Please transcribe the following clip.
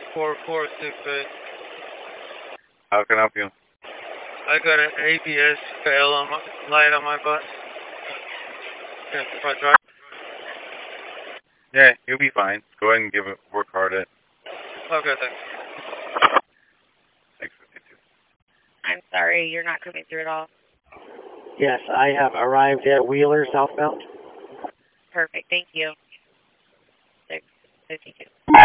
4468. How can I help you? I got an ABS fail on my light on my bus. Yeah, front drive. Yeah, you'll be fine. Go ahead and work hard at it. Okay, thanks. 652. I'm sorry, you're not coming through at all. Yes, I have arrived at Wheeler southbound. Perfect, thank you. 652.